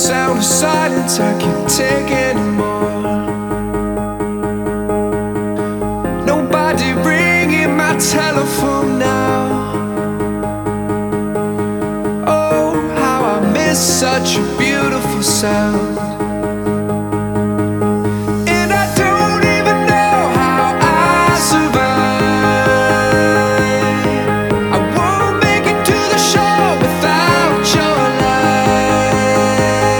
sound of silence, I can't take anymore. Nobody ringing my telephone now. Oh, how I miss such a beautiful sound.